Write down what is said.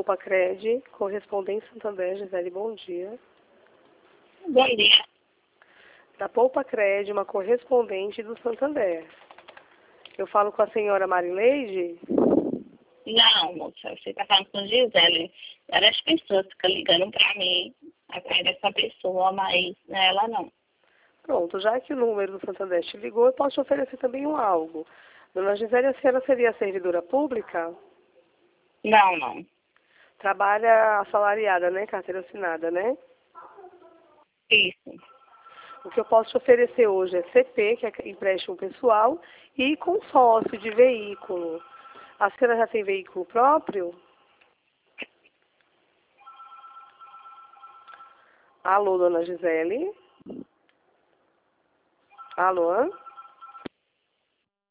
Cred, correspondente Santander, Gisele, bom dia. Bom dia. Da Cred, uma correspondente do Santander. Eu falo com a senhora Marileide? Não, moça, você está falando com Gisele. Várias pessoas ficam ligando para mim atrás dessa pessoa, mas não é ela não. Pronto, já que o número do Santander te ligou, eu posso te oferecer também algo. Dona Gisele, a senhora seria servidora pública? Não. Trabalha assalariada, né? Carteira assinada, né? Isso. O que eu posso te oferecer hoje é CP, que é empréstimo pessoal, e consórcio de veículo. A senhora já tem veículo próprio? Alô, dona Gisele? Alô?